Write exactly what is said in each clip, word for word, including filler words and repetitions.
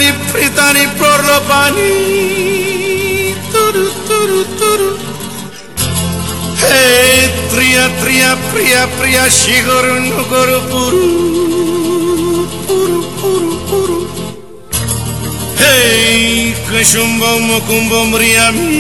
प्रीतानी प्रीतानी प्रलोभानी तुरु तुरु तुरु हे त्रिया त्रिया प्रिया प्रिया शिगोरु नुगोरु पुरु पुरु पुरु पुरु हे कुसुम्बो मुकुम्बो म्रियामी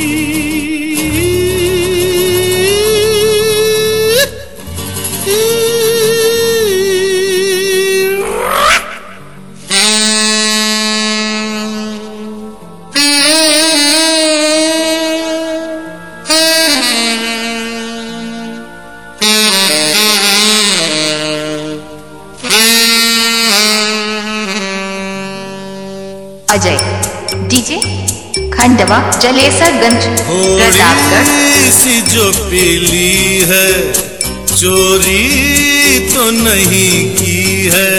अजय डीजे खंडवा जलेसरगंज प्रतापगढ़। सी जो पीली है चोरी तो नहीं की है,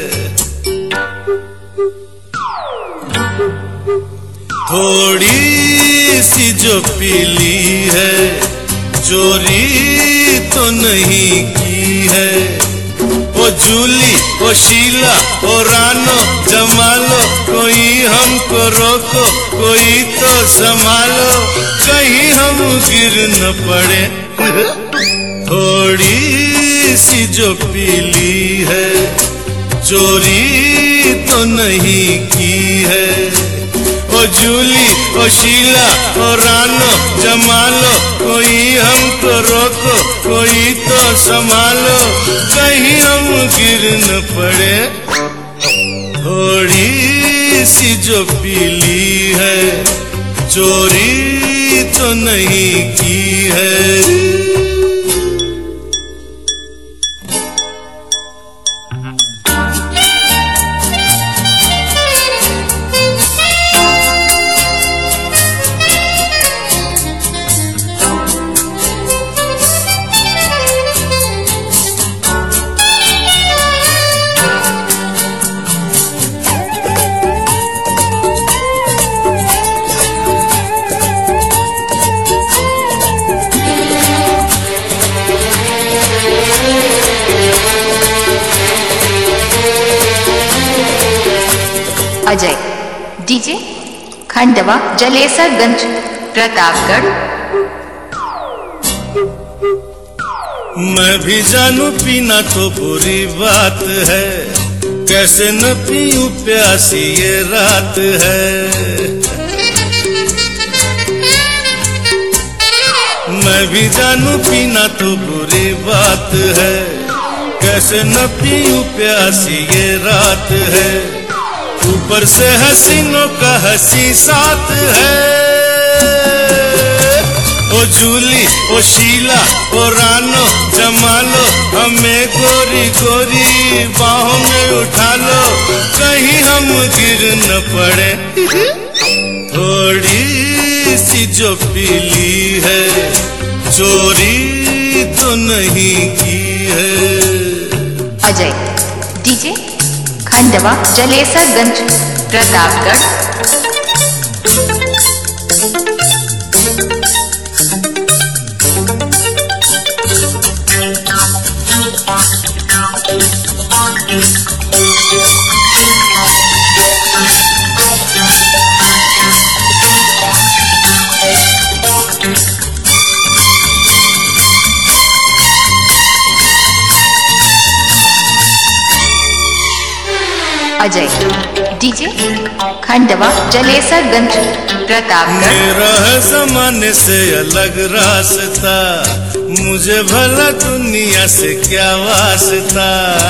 थोड़ी सी जो पीली है चोरी तो नहीं की है। ओ जूली ओ शीला ओ रानो जमालो, कोई हमको रोको कोई तो संभालो, कहीं हम गिर न पड़े। थोड़ी सी जो पीली है चोरी तो नहीं की है। ओ जूली ओ शीला ओ रानो जमालो, कोई हमको रोको कोई तो संभालो, कहीं हम गिर न पड़े। थोड़ी सी जो पीली है चोरी तो नहीं की है। अजय डीजे खंडवा जलेसरगंज प्रतापगढ़। मैं भी जानू पीना तो बुरी बात है, कैसे न पीऊं प्यासी ये रात है। मैं भी जानू पीना तो बुरी बात है, कैसे न पीऊं प्यासी ये रात है। ऊपर से हसीनों का हंसी साथ है। ओ जूली ओ शीला ओ रानो जमालो, हमें गोरी गोरी बाहों में उठा लो, कहीं हम गिर न पड़े। थोड़ी सी जो पीली है चोरी तो नहीं की है। अजय डीजे खंडवा जलेसरगंज प्रतापगढ़। अजय डीजे खंडवा जलेसरगंज प्रतापगढ़। मेरा है जमाने से अलग रास्ता, मुझे भला दुनिया से क्या वास्ता।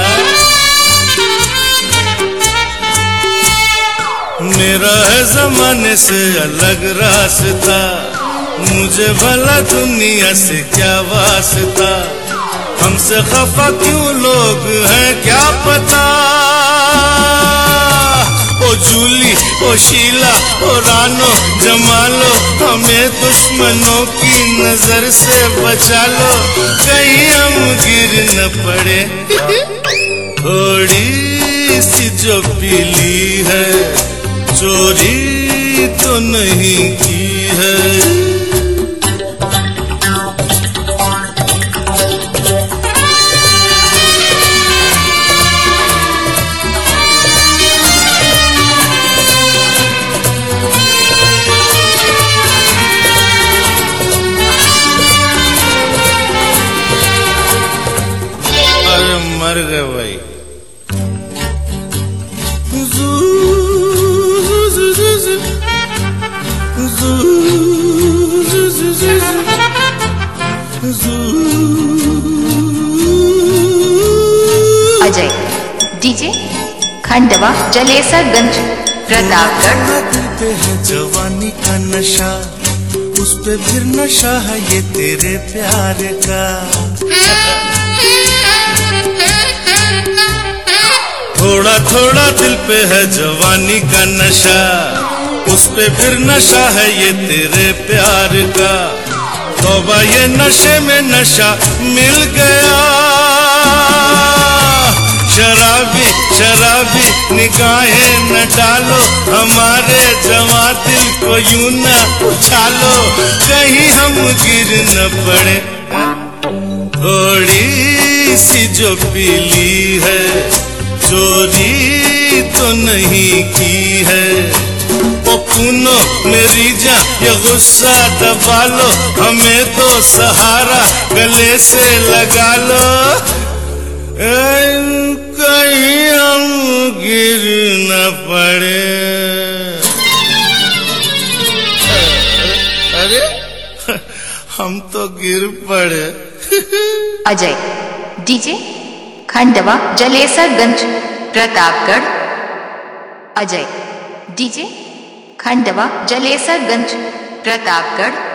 मेरा है जमाने से अलग रास्ता, मुझे भला दुनिया से क्या वास्ता। हमसे खफा क्यों लोग हैं क्या पता। ओ जूली ओ शीला ओ रानो जमालो, हमें दुश्मनों की नजर से बचा लो, कहीं हम गिर न पड़े। थोड़ी सी जो पीली है चोरी तो नहीं की है। गए भाई। अजय डीजे खंडवा जलेसरगंज प्रतापगढ़। दिल पे है जवानी का नशा, उस पे फिर नशा है ये तेरे प्यार का। थोड़ा थोड़ा दिल पे है जवानी का नशा, उस पे फिर नशा है ये तेरे प्यार का। तौबा ये नशे में नशा मिल गया, शराबी शराबी निगाहें न डालो, हमारे जवां दिल को यूं न उछालो, कहीं हम गिर न पड़े। थोड़ी सी जो पीली है, चोरी तो नहीं की है। ओ सुनो मेरी जान ये गुस्सा दबा लो, हमें तो सहारा गले से लगा लो, कहीं हम गिर न पड़े। अरे हम तो गिर पड़े। अजय डीजे खंडवा जलेसरगंज प्रतापगढ़। अजय डीजे खंडवा जलेसरगंज प्रतापगढ़।